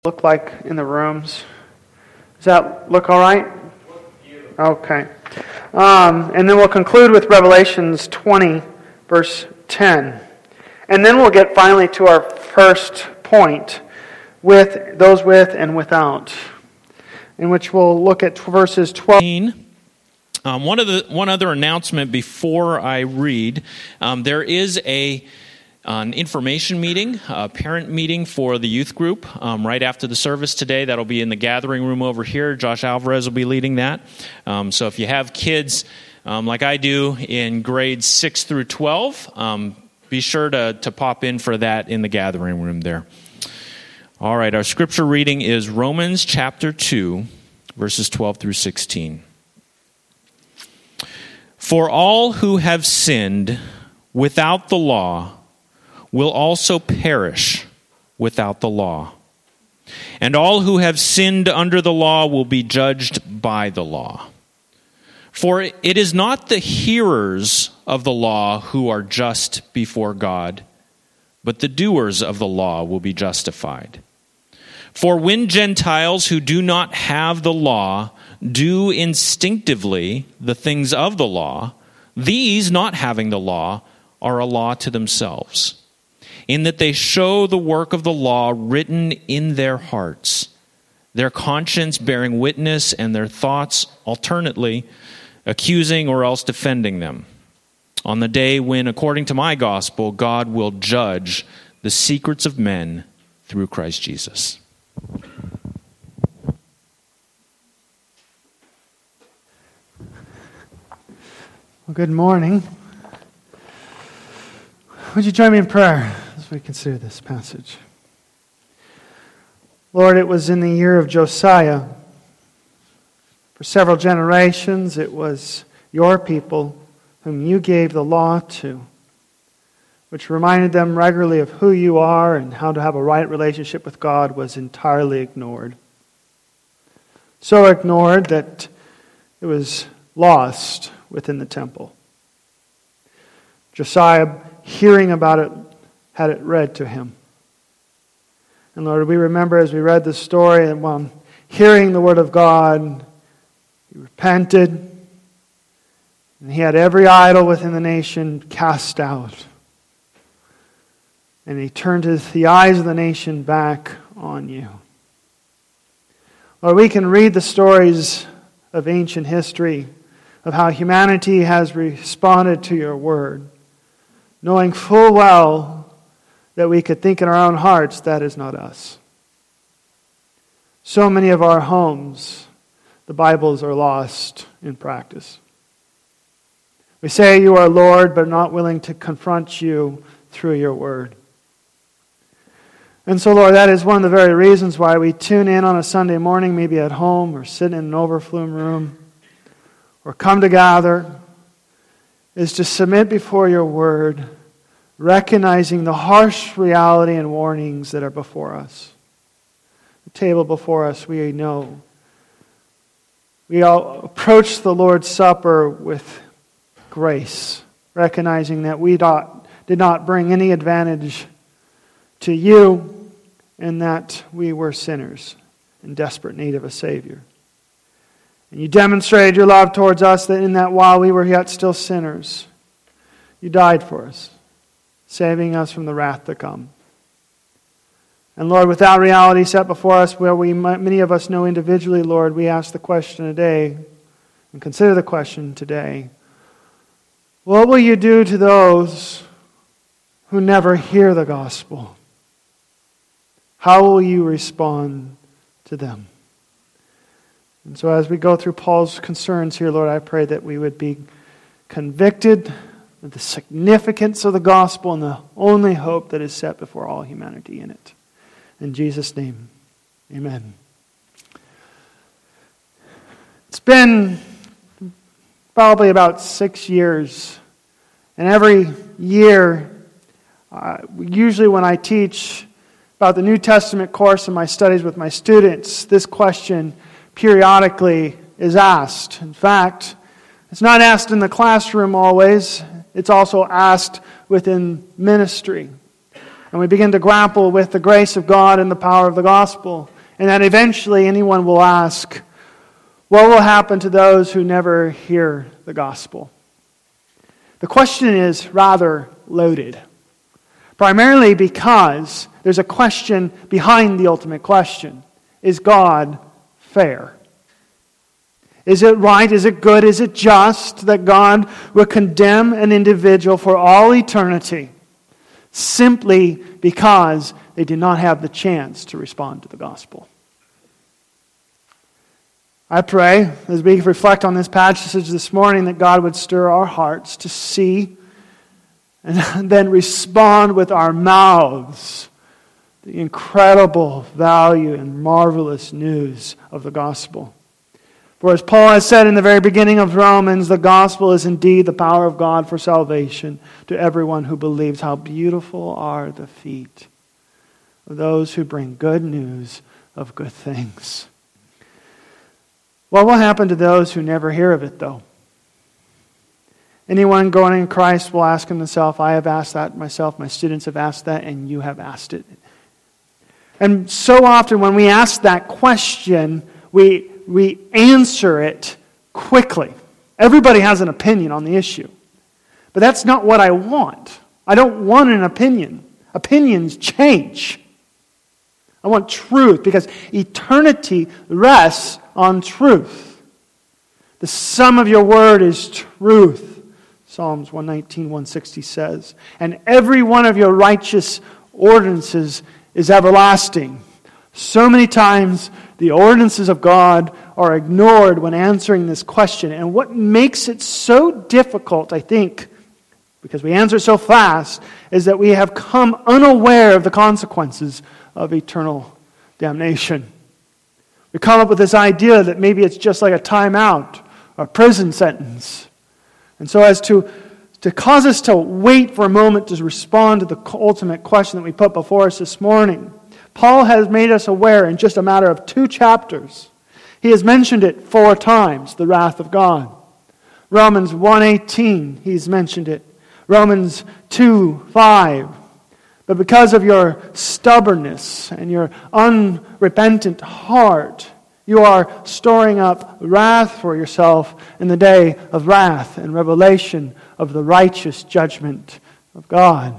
Look like in the rooms? Does that look all right? Okay. And then we'll conclude with Revelations 20, verse 10. And then we'll get finally to our first point, with those with and without, in which we'll look at verses 12. One other announcement before I read. There is an information meeting, a parent meeting for the youth group right after the service today. That'll be in the gathering room over here. Josh Alvarez will be leading that. So if you have kids like I do in grades 6 through 12, be sure to pop in for that in the gathering room there. All right, our scripture reading is Romans chapter 2, verses 12 through 16. For all who have sinned without the law will also perish without the law. And all who have sinned under the law will be judged by the law. For it is not the hearers of the law who are just before God, but the doers of the law will be justified. For when Gentiles who do not have the law do instinctively the things of the law, these, not having the law, are a law to themselves, in that they show the work of the law written in their hearts, their conscience bearing witness, and their thoughts alternately accusing or else defending them, on the day when, according to my gospel, God will judge the secrets of men through Christ Jesus. Well, good morning. Would you join me in prayer as we consider this passage? Lord, it was in the year of Josiah. For several generations, it was your people whom you gave the law to, which reminded them regularly of who you are and how to have a right relationship with God was entirely ignored. So ignored that it was lost within the temple. Josiah, hearing about it, had it read to him. And Lord, we remember as we read the story that while hearing the word of God, he repented, and he had every idol within the nation cast out. And he turned the eyes of the nation back on you. Lord, we can read the stories of ancient history of how humanity has responded to your word, knowing full well that we could think in our own hearts, that is not us. So many of our homes, the Bibles are lost in practice. We say you are Lord, but not willing to confront you through your word. And so, Lord, that is one of the very reasons why we tune in on a Sunday morning, maybe at home or sitting in an overflow room, or come to gather, is to submit before your word, recognizing the harsh reality and warnings that are before us. The table before us, we know. We all approach the Lord's Supper with grace, recognizing that we did not bring any advantage to you, and that we were sinners in desperate need of a Savior. And you demonstrated your love towards us that in that while we were yet still sinners, you died for us, saving us from the wrath to come. And Lord, with that reality set before us, where many of us know individually, Lord, we ask the question today, and consider the question today, what will you do to those who never hear the gospel? How will you respond to them? And so as we go through Paul's concerns here, Lord, I pray that we would be convicted of the significance of the gospel and the only hope that is set before all humanity in it. In Jesus' name, amen. It's been probably about 6 years, and every year, usually when I teach about the New Testament course in my studies with my students, this question periodically is asked. In fact, it's not asked in the classroom always. It's also asked within ministry. And we begin to grapple with the grace of God and the power of the gospel. And that eventually anyone will ask, what will happen to those who never hear the gospel? The question is rather loaded. Primarily because there's a question behind the ultimate question. Is God fair? Is it right? Is it good? Is it just that God will condemn an individual for all eternity simply because they did not have the chance to respond to the gospel? I pray, as we reflect on this passage this morning, that God would stir our hearts to see and then respond with our mouths the incredible value and marvelous news of the gospel. For as Paul has said in the very beginning of Romans, the gospel is indeed the power of God for salvation to everyone who believes. How beautiful are the feet of those who bring good news of good things. What will happen to those who never hear of it, though? Anyone growing in Christ will ask himself, I have asked that myself, my students have asked that, and you have asked it. And so often when we ask that question, we answer it quickly. Everybody has an opinion on the issue. But that's not what I want. I don't want an opinion. Opinions change. I want truth because eternity rests on truth. The sum of your word is truth, Psalms 119, 160 says. And every one of your righteous ordinances is everlasting. So many times the ordinances of God are ignored when answering this question. And what makes it so difficult, I think, because we answer so fast, is that we have come unaware of the consequences of eternal damnation. We come up with this idea that maybe it's just like a timeout or a prison sentence. And so as to cause us to wait for a moment to respond to the ultimate question that we put before us this morning, Paul has made us aware in just a matter of 2 chapters. He has mentioned it 4 times, the wrath of God. Romans 1:18, he's mentioned it. Romans 2:5. But because of your stubbornness and your unrepentant heart, you are storing up wrath for yourself in the day of wrath and revelation of the righteous judgment of God.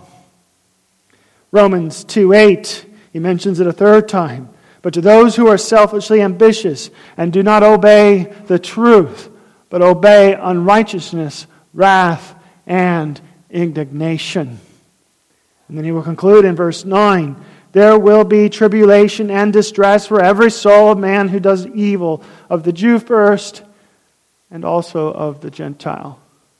Romans 2:8, he mentions it a 3rd time. But to those who are selfishly ambitious and do not obey the truth, but obey unrighteousness, wrath, and indignation. And then he will conclude in verse 9, there will be tribulation and distress for every soul of man who does evil, of the Jew first, and also of the Gentile.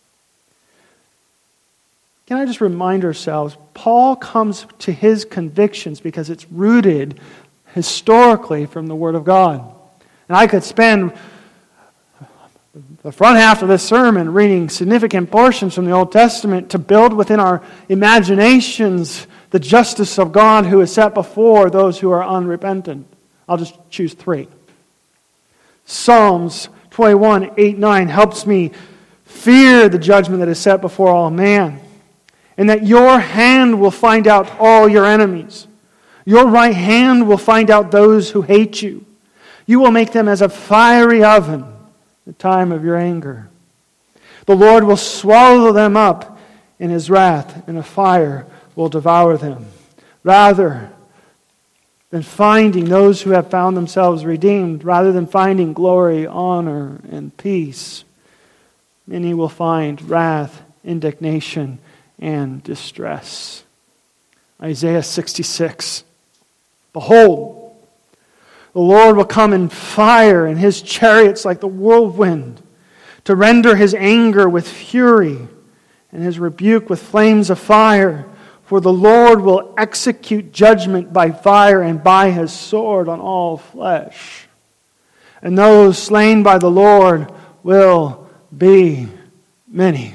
Can I just remind ourselves, Paul comes to his convictions because it's rooted historically from the Word of God. And I could spend the front half of this sermon reading significant portions from the Old Testament to build within our imaginations the justice of God who is set before those who are unrepentant. I'll just choose 3. Psalms 21, 8, 9 helps me fear the judgment that is set before all man, and that your hand will find out all your enemies. Your right hand will find out those who hate you. You will make them as a fiery oven the time of your anger. The Lord will swallow them up in His wrath, and a fire will devour them. Rather than finding those who have found themselves redeemed, rather than finding glory, honor, and peace, many will find wrath, indignation, and distress. Isaiah 66. Behold, the Lord will come in fire, and His chariots like the whirlwind, to render His anger with fury, and His rebuke with flames of fire. For the Lord will execute judgment by fire and by His sword on all flesh. And those slain by the Lord will be many.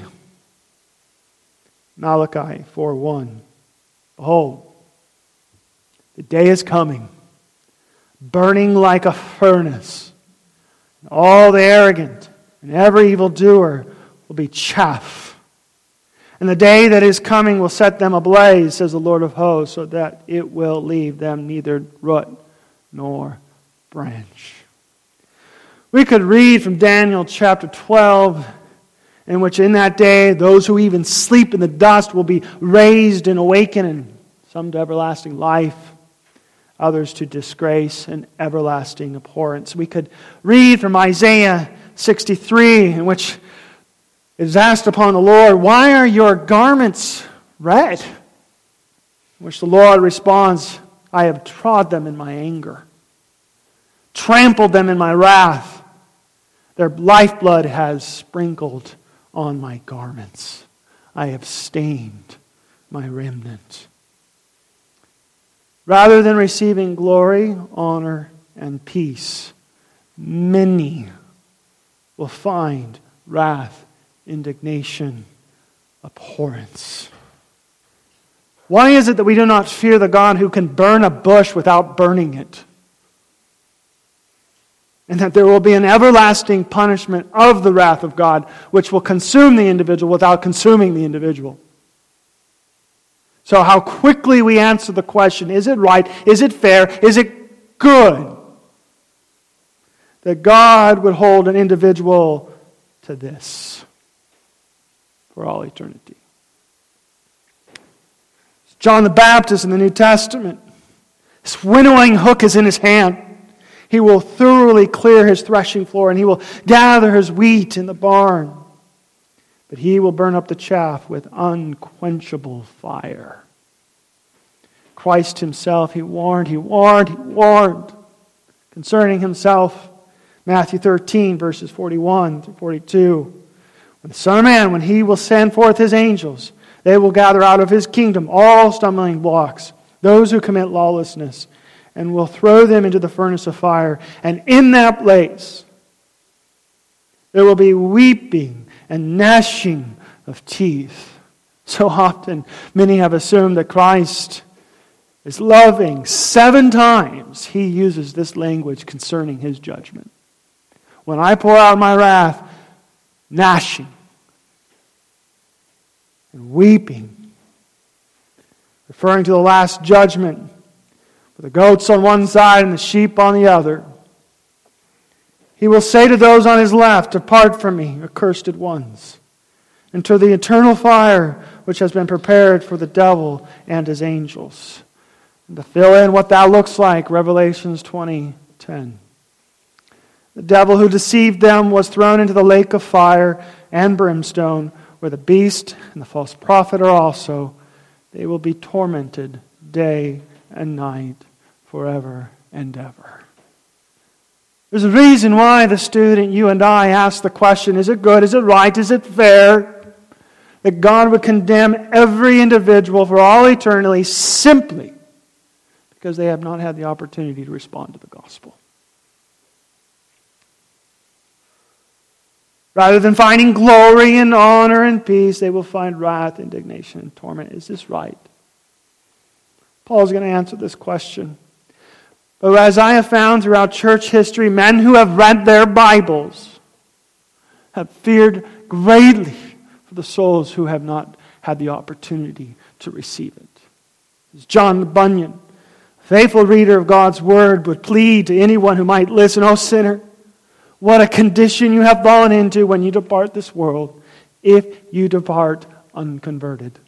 Malachi 4:1. Behold, the day is coming, burning like a furnace. And all the arrogant and every evildoer will be chaff. And the day that is coming will set them ablaze, says the Lord of hosts, so that it will leave them neither root nor branch. We could read from Daniel chapter 12, in which in that day those who even sleep in the dust will be raised and awakened, and some to everlasting life, others to disgrace and everlasting abhorrence. We could read from Isaiah 63, in which it is asked upon the Lord, "Why are your garments red?" In which the Lord responds, "I have trod them in my anger, trampled them in my wrath. Their lifeblood has sprinkled on my garments. I have stained my remnant." Rather than receiving glory, honor, and peace, many will find wrath, indignation, abhorrence. Why is it that we do not fear the God who can burn a bush without burning it? And that there will be an everlasting punishment of the wrath of God, which will consume the individual without consuming the individual. So how quickly we answer the question, is it right, is it fair, is it good that God would hold an individual to this for all eternity? John the Baptist in the New Testament, his winnowing hook is in his hand. He will thoroughly clear his threshing floor, and he will gather his wheat in the barn. But he will burn up the chaff with unquenchable fire. Christ himself, he warned concerning himself. Matthew 13, verses 41 through 42. When the Son of Man, when he will send forth his angels, they will gather out of his kingdom all stumbling blocks, those who commit lawlessness, and will throw them into the furnace of fire. And in that place there will be weeping and gnashing of teeth. So often many have assumed that Christ is loving. 7 times he uses this language concerning his judgment. When I pour out my wrath, gnashing and weeping, referring to the last judgment, with the goats on one side and the sheep on the other. He will say to those on his left, "Depart from me, accursed ones, into the eternal fire which has been prepared for the devil and his angels." And to fill in what that looks like, Revelations 20:10. The devil who deceived them was thrown into the lake of fire and brimstone, where the beast and the false prophet are also. They will be tormented day and night, forever and ever. There's a reason why the student, you and I, ask the question, is it good, is it right, is it fair that God would condemn every individual for all eternity simply because they have not had the opportunity to respond to the gospel? Rather than finding glory and honor and peace, they will find wrath, indignation, and torment. Is this right? Paul's going to answer this question. But as I have found throughout church history, men who have read their Bibles have feared greatly for the souls who have not had the opportunity to receive it. As John Bunyan, a faithful reader of God's Word, would plead to anyone who might listen, "O sinner, what a condition you have fallen into when you depart this world, if you depart unconverted."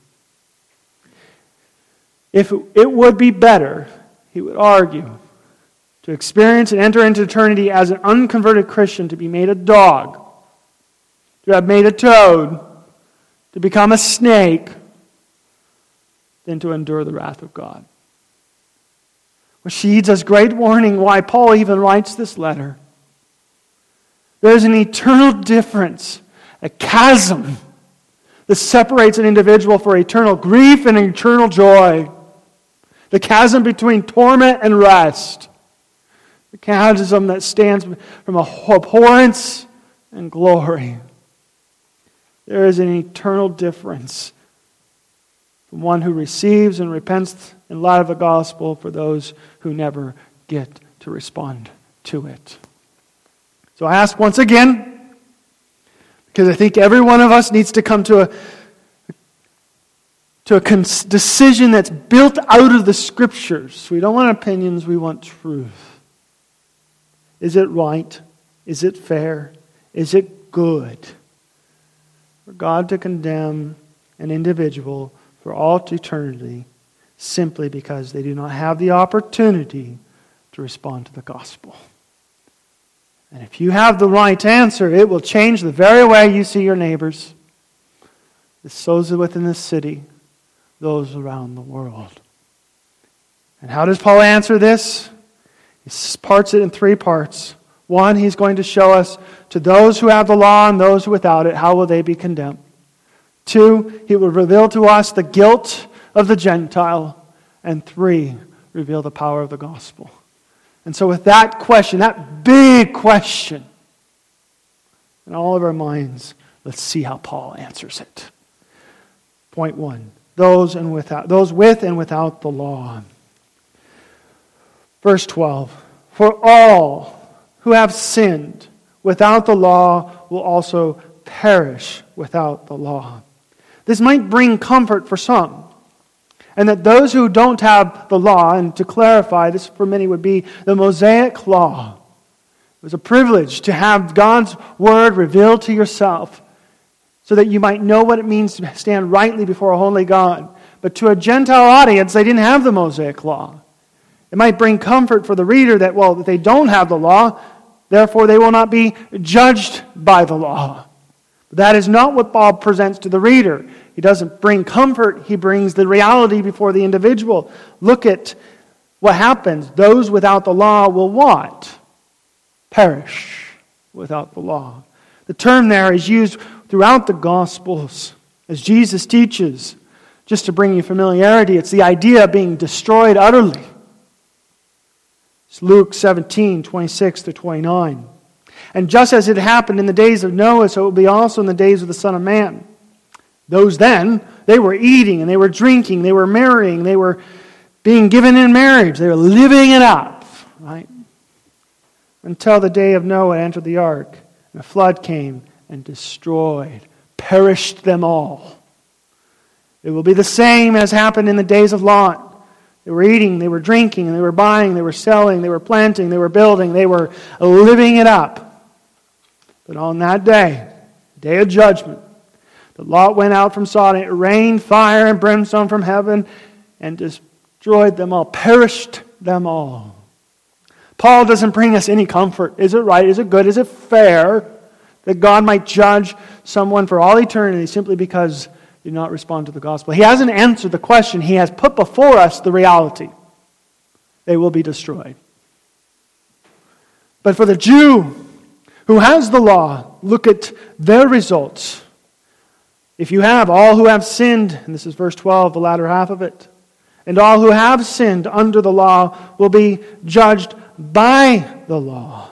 If it would be better, he would argue, to experience and enter into eternity as an unconverted Christian, to be made a dog, to have made a toad, to become a snake, than to endure the wrath of God. Which heeds us great warning why Paul even writes this letter. There's an eternal difference, a chasm that separates an individual for eternal grief and eternal joy. The chasm between torment and rest. The chasm that stands from abhorrence and glory. There is an eternal difference from one who receives and repents in light of the gospel for those who never get to respond to it. So I ask once again, because I think every one of us needs to come to to a decision that's built out of the Scriptures. We don't want opinions, we want truth. Is it right? Is it fair? Is it good for God to condemn an individual for all eternity simply because they do not have the opportunity to respond to the gospel? And if you have the right answer, it will change the very way you see your neighbors, those within the city, those around the world. And how does Paul answer this? He parts it in three parts. One, he's going to show us to those who have the law and those without it, how will they be condemned? Two, he will reveal to us the guilt of the Gentile. And three, reveal the power of the gospel. And so with that question, that big question, in all of our minds, let's see how Paul answers it. Point one, those with and without the law. Verse 12, for all who have sinned without the law will also perish without the law. This might bring comfort for some. And that those who don't have the law, and to clarify, this for many would be the Mosaic law. It was a privilege to have God's word revealed to yourself so that you might know what it means to stand rightly before a holy God. But to a Gentile audience, they didn't have the Mosaic law. It might bring comfort for the reader that, well, if they don't have the law, therefore they will not be judged by the law. But that is not what Paul presents to the reader. He doesn't bring comfort, he brings the reality before the individual. Look at what happens. Those without the law will what? Perish without the law. The term there is used throughout the Gospels as Jesus teaches. Just to bring you familiarity, it's the idea of being destroyed utterly. It's Luke 17, 26 to 29. And just as it happened in the days of Noah, so it will be also in the days of the Son of Man. Those then, they were eating and they were drinking, they were marrying, they were being given in marriage, they were living it up, right? Until the day of Noah entered the ark, and a flood came and destroyed, perished them all. It will be the same as happened in the days of Lot. They were eating, they were drinking, and they were buying, they were selling, they were planting, they were building, they were living it up. But on that day, the day of judgment, the Lot went out from Sodom. It rained fire and brimstone from heaven and destroyed them all, perished them all. Paul doesn't bring us any comfort. Is it right? Is it good? Is it fair that God might judge someone for all eternity simply because they do not respond to the gospel? He hasn't answered the question. He has put before us the reality. They will be destroyed. But for the Jew who has the law, look at their results. If you have all who have sinned, and this is verse 12, the latter half of it, and all who have sinned under the law will be judged by the law.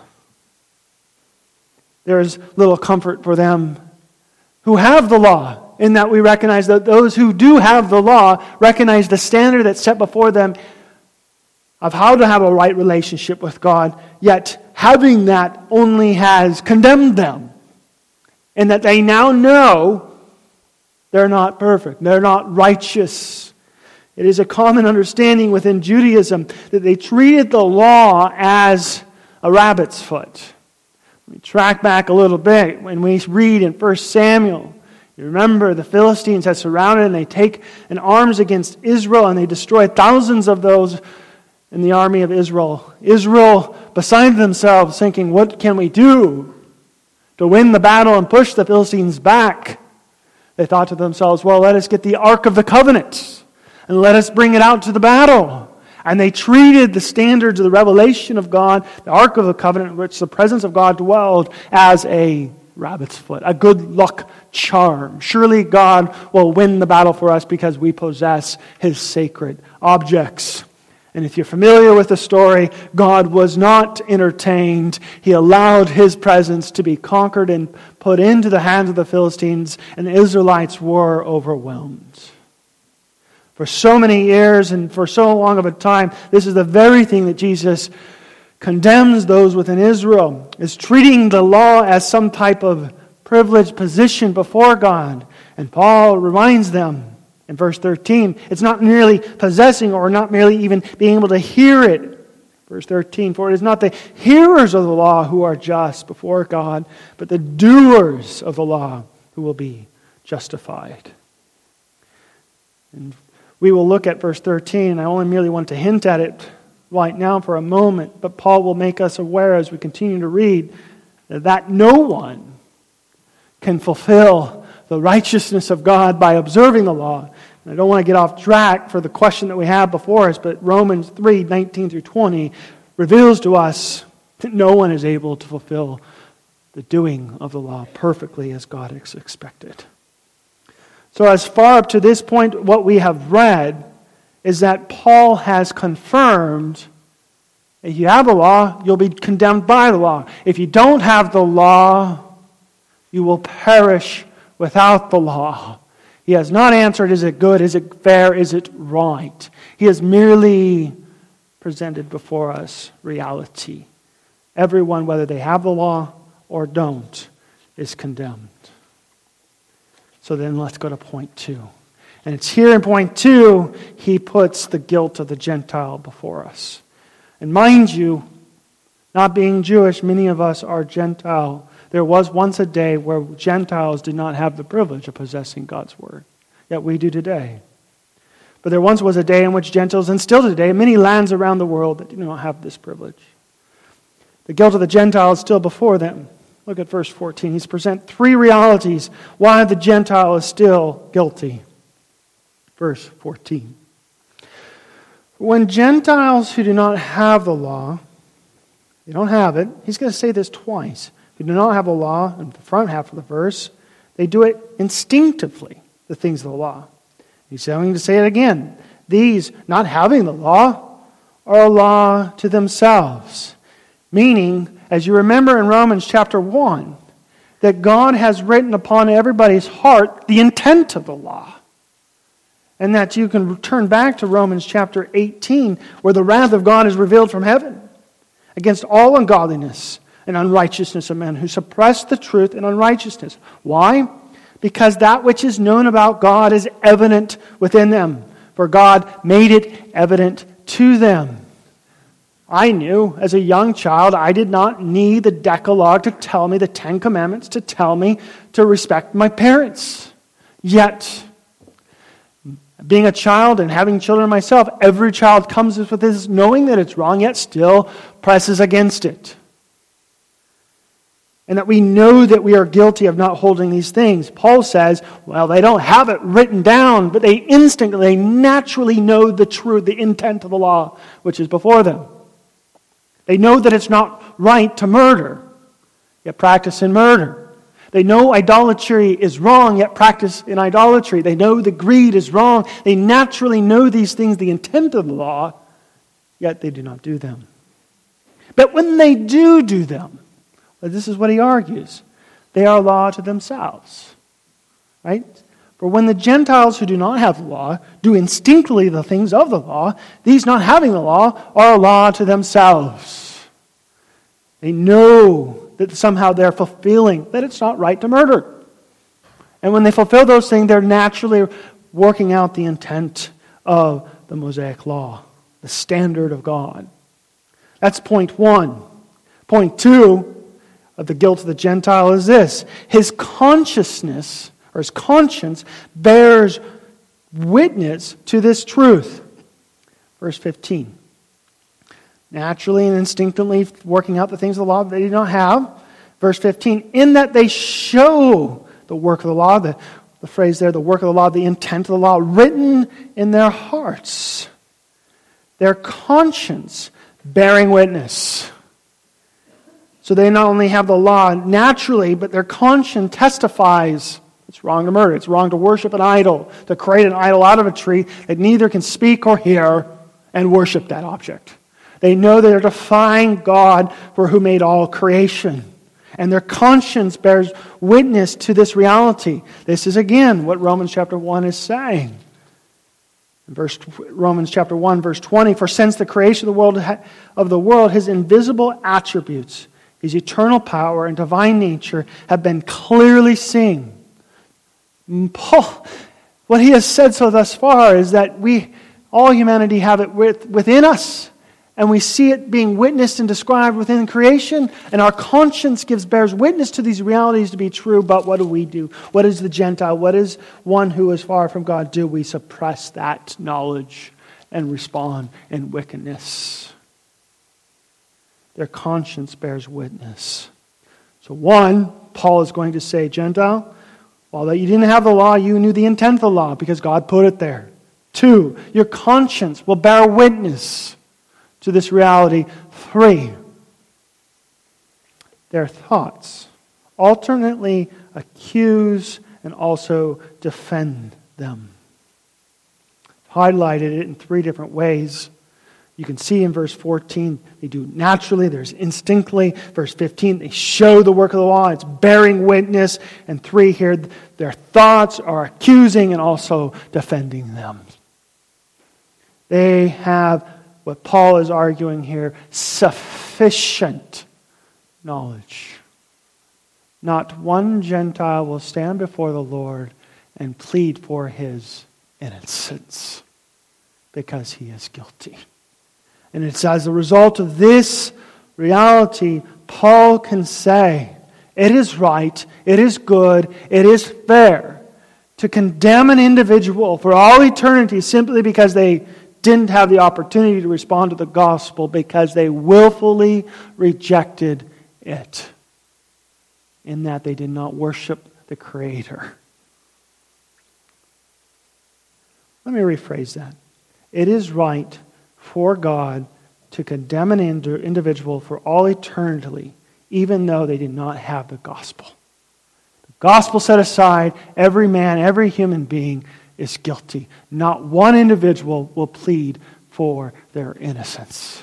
There is little comfort for them who have the law, in that we recognize that those who do have the law recognize the standard that's set before them of how to have a right relationship with God, yet having that only has condemned them. And that they now know they're not perfect. They're not righteous. It is a common understanding within Judaism that they treated the law as a rabbit's foot. We track back a little bit when we read in 1 Samuel. You remember the Philistines had surrounded and they take an arms against Israel and they destroy thousands of those in the army of Israel. Israel beside themselves thinking, what can we do to win the battle and push the Philistines back? They thought to themselves, well, let us get the Ark of the Covenant and let us bring it out to the battle. And they treated the standards of the revelation of God, the Ark of the Covenant, in which the presence of God dwelled, as a rabbit's foot, a good luck charm. Surely God will win the battle for us because we possess His sacred objects. And if you're familiar with the story, God was not entertained. He allowed His presence to be conquered and put into the hands of the Philistines, and the Israelites were overwhelmed. For so many years and for so long of a time, this is the very thing that Jesus condemns those within Israel, is treating the law as some type of privileged position before God. And Paul reminds them, In verse 13, it's not merely possessing or not merely even being able to hear it. Verse 13, for it is not the hearers of the law who are just before God, but the doers of the law who will be justified. And we will look at verse 13. I only merely want to hint at it right now for a moment, but Paul will make us aware as we continue to read that no one can fulfill the righteousness of God by observing the law. And I don't want to get off track for the question that we have before us, but Romans 3, 19 through 20 reveals to us that no one is able to fulfill the doing of the law perfectly as God is expected. So as far up to this point, what we have read is that Paul has confirmed if you have the law, you'll be condemned by the law. If you don't have the law, you will perish without the law. He has not answered, is it good, is it fair, is it right? He has merely presented before us reality. Everyone, whether they have the law or don't, is condemned. So then let's go to point 2. And it's here in point 2, he puts the guilt of the Gentile before us. And mind you, not being Jewish, many of us are Gentile. There was once a day where Gentiles did not have the privilege of possessing God's Word. Yet we do today. But there once was a day in which Gentiles, and still today, many lands around the world that do not have this privilege. The guilt of the Gentile is still before them. Look at verse 14. He's present 3 realities why the Gentile is still guilty. Verse 14. When Gentiles who do not have the law, they don't have it, he's going to say this twice. Who do not have the law, in the front half of the verse, they do it instinctively, the things of the law. He's going to say it again. These, not having the law, are a law to themselves. Meaning, as you remember in Romans chapter 1, that God has written upon everybody's heart the intent of the law. And that you can turn back to Romans chapter 18, where the wrath of God is revealed from heaven against all ungodliness and unrighteousness of men who suppress the truth in unrighteousness. Why? Because that which is known about God is evident within them, for God made it evident to them. I knew as a young child I did not need the Decalogue to tell me, the 10 Commandments to tell me to respect my parents. Yet, being a child and having children myself, every child comes with this knowing that it's wrong, yet still presses against it. And that we know that we are guilty of not holding these things. Paul says, well, they don't have it written down, but they instinctively, naturally know the truth, the intent of the law, which is before them. They know that it's not right to murder, yet practice in murder. They know idolatry is wrong, yet practice in idolatry. They know the greed is wrong. They naturally know these things, the intent of the law, yet they do not do them. But when they do them, well, this is what he argues, they are a law to themselves. Right? For when the Gentiles who do not have the law do instinctively the things of the law, these not having the law are a law to themselves. They know that somehow they're fulfilling, that it's not right to murder. And when they fulfill those things, they're naturally working out the intent of the Mosaic Law, the standard of God. That's point 1. Point 2 of the guilt of the Gentile is this. His consciousness, or his conscience, bears witness to this truth. Verse 15. Naturally and instinctively working out the things of the law that they do not have. Verse 15, in that they show the work of the law, the phrase there, the work of the law, the intent of the law, written in their hearts. Their conscience bearing witness. So they not only have the law naturally, but their conscience testifies it's wrong to murder, it's wrong to worship an idol, to create an idol out of a tree that neither can speak or hear and worship that object. They know they're defying God for who made all creation. And their conscience bears witness to this reality. This is again what Romans chapter 1 is saying. In Romans chapter 1, verse 20, for since the creation of the world, his invisible attributes, his eternal power and divine nature have been clearly seen. Paul, What he has said so thus far is that all humanity have it within us, and we see it being witnessed and described within creation, and our conscience bears witness to these realities to be true, but what do? What does the Gentile, what does one who is far from God do? We suppress that knowledge and respond in wickedness. Their conscience bears witness. So one, Paul is going to say, Gentile, while you didn't have the law, you knew the intent of the law because God put it there. 2, your conscience will bear witness to this reality. 3, their thoughts alternately accuse and also defend them. Highlighted it in 3 different ways. You can see in verse 14, they do naturally, there's instinctively. Verse 15, they show the work of the law, it's bearing witness. And 3 here, their thoughts are accusing and also defending them. They have, what Paul is arguing here, sufficient knowledge. Not one Gentile will stand before the Lord and plead for his innocence because he is guilty. And it's as a result of this reality, Paul can say, it is right, it is good, it is fair to condemn an individual for all eternity simply because they didn't have the opportunity to respond to the gospel because they willfully rejected it, in that they did not worship the Creator. Let me rephrase that. It is right for God to condemn an individual for all eternity, even though they did not have the gospel. The gospel set aside, every man, every human being is guilty. Not one individual will plead for their innocence.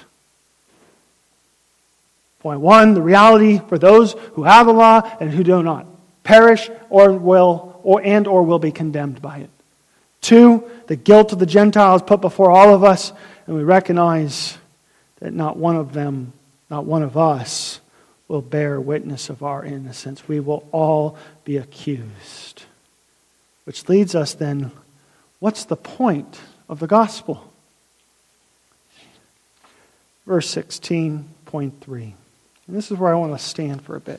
Point 1, the reality for those who have the law and who do not perish or will be condemned by it. 2, the guilt of the Gentiles put before all of us, and we recognize that not one of us will bear witness of our innocence. We will all be accused. Which leads us then, what's the point of the gospel? Verse 16.3. And this is where I want to stand for a bit.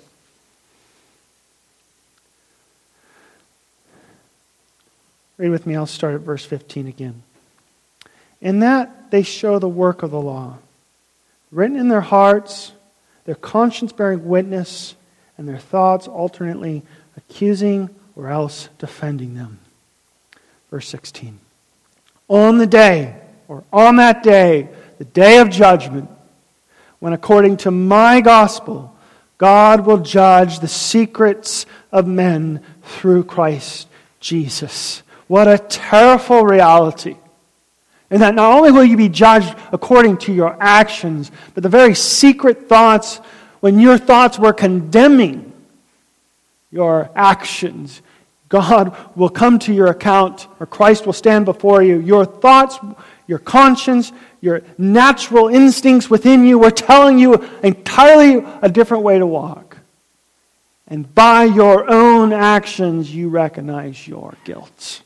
Read with me, I'll start at verse 15 again. In that they show the work of the law, written in their hearts, their conscience bearing witness, and their thoughts alternately accusing or else defending them. Verse 16. On that day, the day of judgment, when according to my gospel, God will judge the secrets of men through Christ Jesus. What a terrible reality. And that not only will you be judged according to your actions, but the very secret thoughts, when your thoughts were condemning your actions, God will come to your account, or Christ will stand before you. Your thoughts, your conscience, your natural instincts within you were telling you entirely a different way to walk. And by your own actions, you recognize your guilt.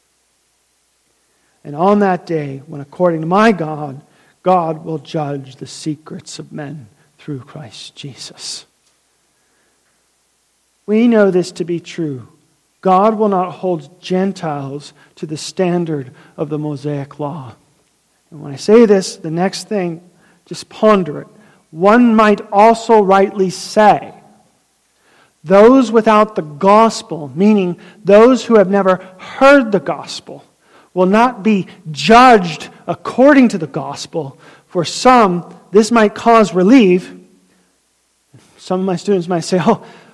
And on that day, when according to my God, God will judge the secrets of men through Christ Jesus. We know this to be true. God will not hold Gentiles to the standard of the Mosaic law. And when I say this, the next thing, just ponder it. One might also rightly say, those without the gospel, meaning those who have never heard the gospel, will not be judged according to the gospel. For some, this might cause relief. Some of my students might say,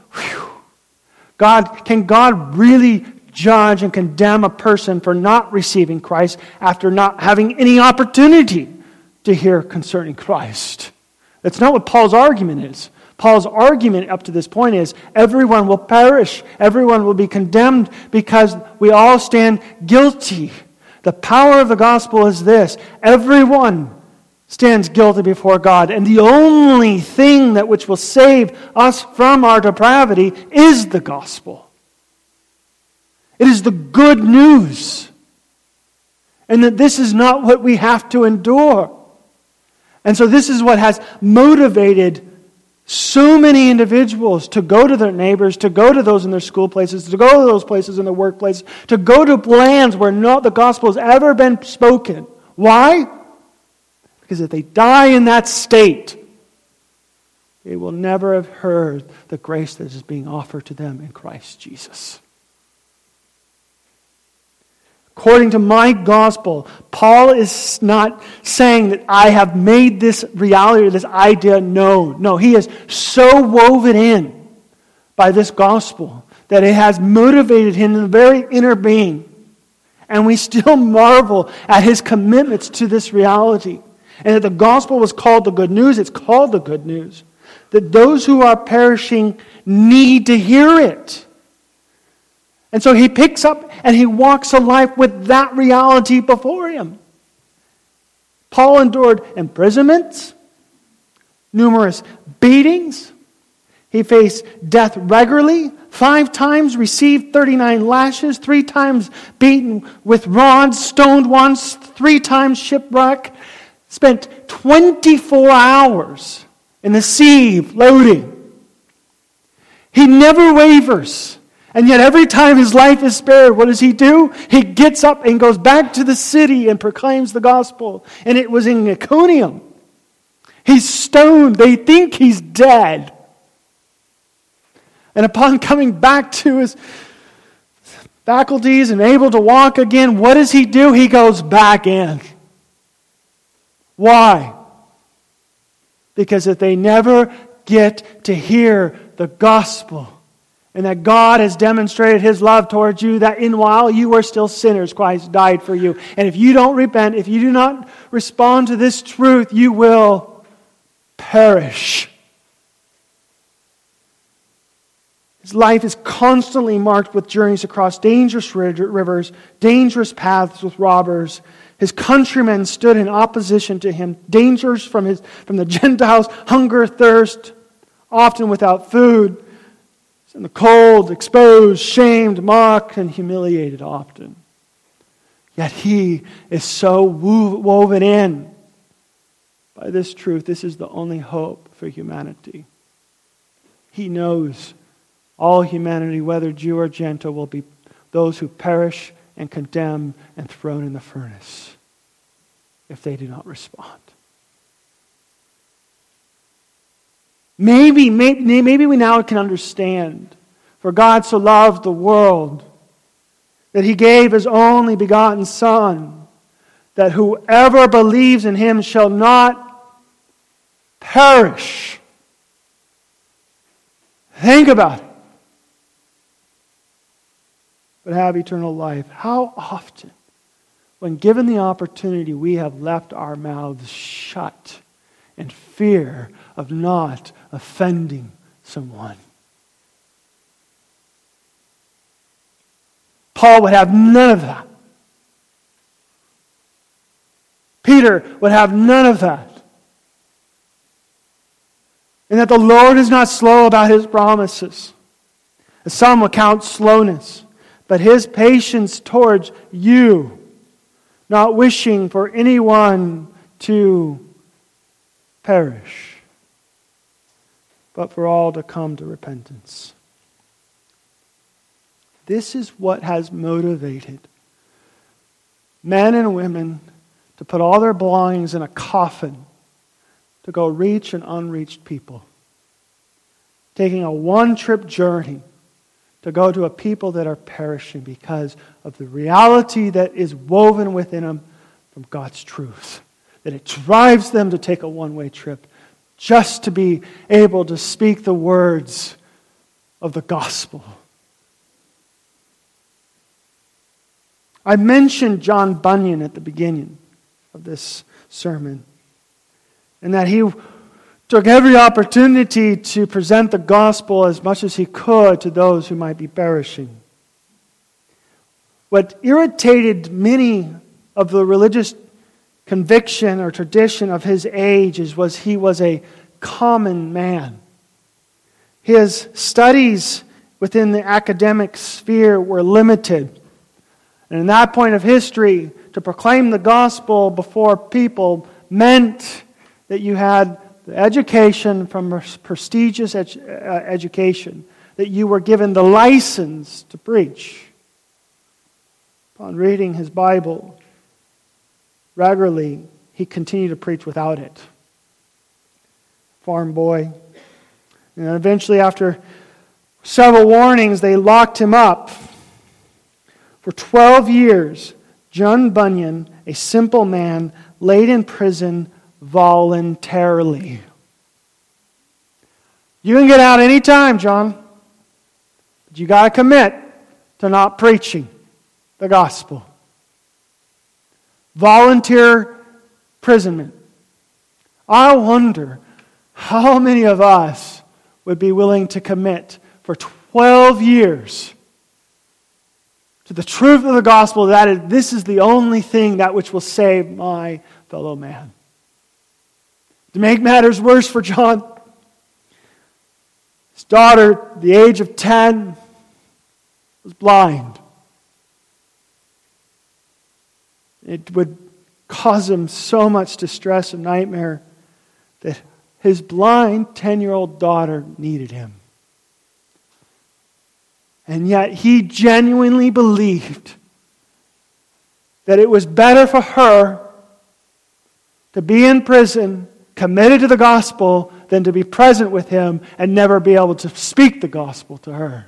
can God really judge and condemn a person for not receiving Christ after not having any opportunity to hear concerning Christ? That's not what Paul's argument is. Paul's argument up to this point is everyone will perish. Everyone will be condemned because we all stand guilty. The power of the gospel is this. Everyone stands guilty before God. And the only thing that which will save us from our depravity is the gospel. It is the good news. And that this is not what we have to endure. And so this is what has motivated so many individuals to go to their neighbors, to go to those in their school places, to go to those places in their workplace, to go to lands where not the gospel has ever been spoken. Why? Because if they die in that state, they will never have heard the grace that is being offered to them in Christ Jesus. According to my gospel, Paul is not saying that I have made this reality or this idea known. No, he is so woven in by this gospel that it has motivated him in the very inner being. And we still marvel at his commitments to this reality. And that the gospel was called the good news, it's called the good news. That those who are perishing need to hear it. And so he picks up and he walks a life with that reality before him. Paul endured imprisonments, numerous beatings. He faced death regularly, 5 times, received 39 lashes, 3 times beaten with rods, stoned once, 3 times shipwreck, spent 24 hours in the sea floating. He never wavers. And yet every time his life is spared, what does he do? He gets up and goes back to the city and proclaims the gospel. And it was in Iconium. He's stoned. They think he's dead. And upon coming back to his faculties and able to walk again, what does he do? He goes back in. Why? Because if they never get to hear the gospel, and that God has demonstrated His love towards you, that in while you were still sinners, Christ died for you. And if you don't repent, if you do not respond to this truth, you will perish. His life is constantly marked with journeys across dangerous rivers, dangerous paths with robbers. His countrymen stood in opposition to him. Dangers from the Gentiles, hunger, thirst, often without food. In the cold, exposed, shamed, mocked, and humiliated often. Yet he is so woven in by this truth. This is the only hope for humanity. He knows all humanity, whether Jew or Gentile, will be those who perish and condemned and thrown in the furnace if they do not respond. Maybe we now can understand. For God so loved the world that He gave His only begotten Son, that whoever believes in Him shall not perish. Think about it. But have eternal life. How often, when given the opportunity, we have left our mouths shut in fear of not offending someone. Paul would have none of that. Peter would have none of that. And that the Lord is not slow about His promises. As some will count slowness, but His patience towards you, not wishing for anyone to perish, but for all to come to repentance. This is what has motivated men and women to put all their belongings in a coffin to go reach an unreached people. Taking a one-trip journey to go to a people that are perishing because of the reality that is woven within them from God's truth. That it drives them to take a one-way trip just to be able to speak the words of the gospel. I mentioned John Bunyan at the beginning of this sermon, and that he took every opportunity to present the gospel as much as he could to those who might be perishing. What irritated many of the religious conviction or tradition of his age was he was a common man. His studies within the academic sphere were limited. And in that point of history, to proclaim the gospel before people meant that you had the education from a prestigious education, that you were given the license to preach. Upon reading his Bible regularly, he continued to preach without it. Farm boy. And eventually, after several warnings, they locked him up. For 12 years, John Bunyan, a simple man, laid in prison voluntarily. You can get out anytime, John. But you got to commit to not preaching the gospel. Volunteer imprisonment. I wonder how many of us would be willing to commit for 12 years to the truth of the gospel, that this is the only thing that which will save my fellow man. To make matters worse for John, his daughter, at the age of 10, was blind. It would cause him so much distress and nightmare that his blind 10-year-old daughter needed him. And yet he genuinely believed that it was better for her to be in prison, committed to the gospel, than to be present with him and never be able to speak the gospel to her.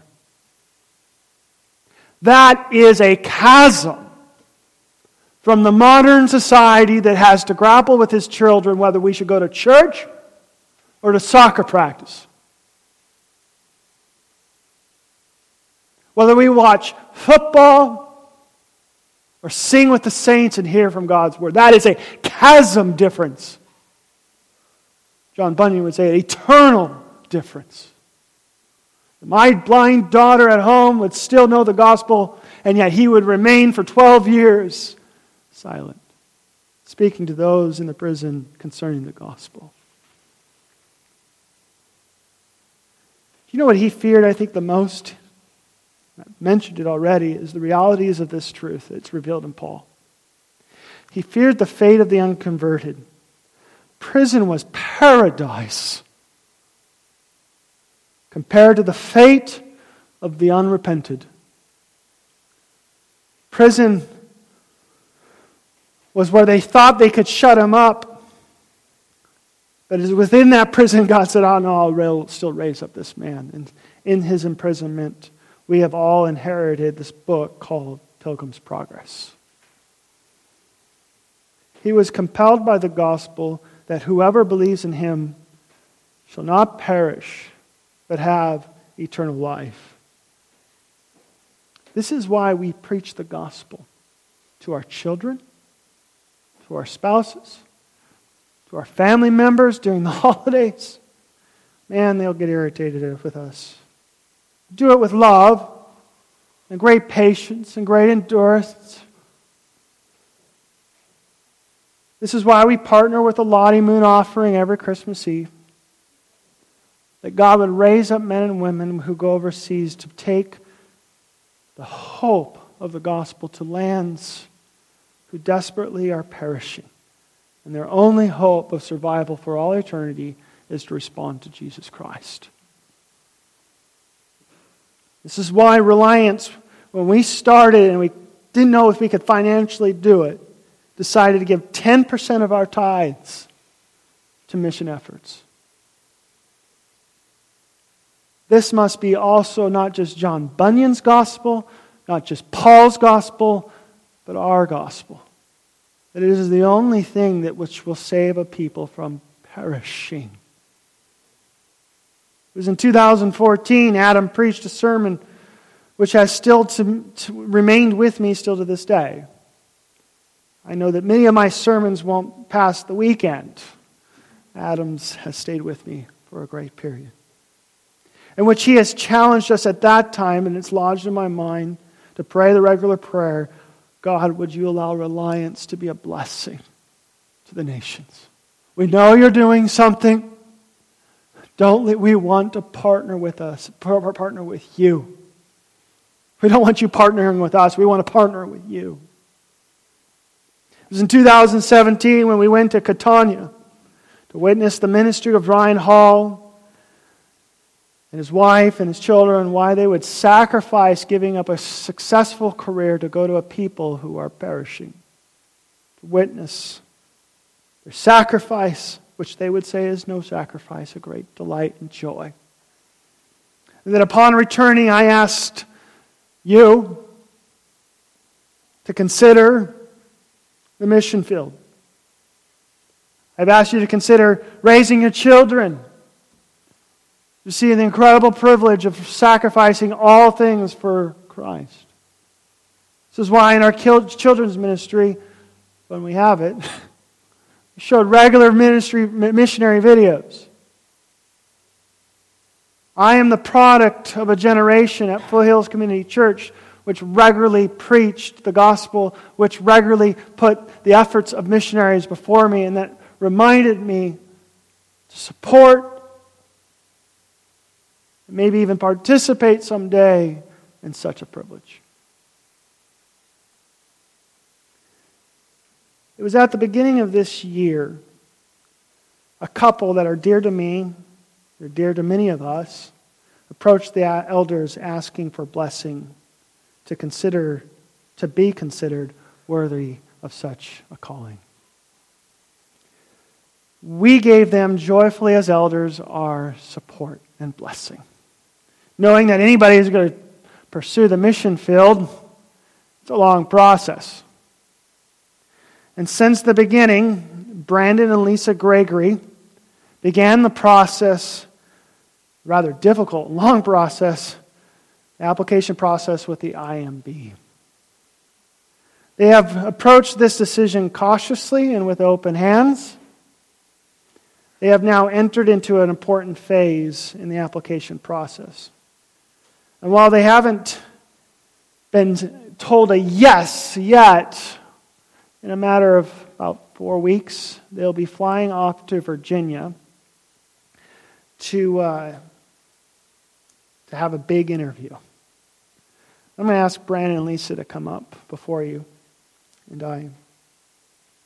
That is a chasm from the modern society that has to grapple with his children whether we should go to church or to soccer practice. Whether we watch football or sing with the saints and hear from God's word. That is a chasm difference. John Bunyan would say an eternal difference. My blind daughter at home would still know the gospel, and yet he would remain for 12 years silent, speaking to those in the prison concerning the gospel. You know what he feared, I think, the most? I mentioned it already, is the realities of this truth that's revealed in Paul. He feared the fate of the unconverted. Prison was paradise compared to the fate of the unrepented. Prison was where they thought they could shut him up. But it was within that prison God said, oh no, I'll still raise up this man. And in his imprisonment, we have all inherited this book called Pilgrim's Progress. He was compelled by the gospel that whoever believes in him shall not perish, but have eternal life. This is why we preach the gospel to our children, to our spouses, to our family members during the holidays. Man, they'll get irritated with us. Do it with love and great patience and great endurance. This is why we partner with the Lottie Moon offering every Christmas Eve. That God would raise up men and women who go overseas to take the hope of the gospel to lands who desperately are perishing. And their only hope of survival for all eternity is to respond to Jesus Christ. This is why Reliance, when we started and we didn't know if we could financially do it, decided to give 10% of our tithes to mission efforts. This must be also not just John Bunyan's gospel, not just Paul's gospel, but our gospel. That it is the only thing that which will save a people from perishing. It was in 2014, Adam preached a sermon which has still remained with me still to this day. I know that many of my sermons won't pass the weekend. Adam's has stayed with me for a great period. In which he has challenged us at that time, and it's lodged in my mind, to pray the regular prayer, God, would you allow Reliance to be a blessing to the nations? We know you're doing something. We want to partner with us, partner with you. We don't want you partnering with us. We want to partner with you. It was in 2017 when we went to Catania to witness the ministry of Ryan Hall and his wife and his children, why they would sacrifice giving up a successful career to go to a people who are perishing. To witness their sacrifice, which they would say is no sacrifice, a great delight and joy. And then upon returning, I asked you to consider the mission field. I've asked you to consider raising your children. You see the incredible privilege of sacrificing all things for Christ. This is why in our children's ministry, when we have it, we showed regular missionary videos. I am the product of a generation at Foothills Community Church which regularly preached the gospel, which regularly put the efforts of missionaries before me, and that reminded me to support, maybe even participate someday in such a privilege. It was at the beginning of this year, a couple that are dear to me, they're dear to many of us, approached the elders asking for blessing to be considered worthy of such a calling. We gave them joyfully as elders our support and blessing, knowing that anybody who's going to pursue the mission field, it's a long process. And since the beginning, Brandon and Lisa Gregory began the process, rather difficult, long process, the application process with the IMB. They have approached this decision cautiously and with open hands. They have now entered into an important phase in the application process. And while they haven't been told a yes yet, in a matter of about 4 weeks, they'll be flying off to Virginia to have a big interview. I'm going to ask Brandon and Lisa to come up before you and I.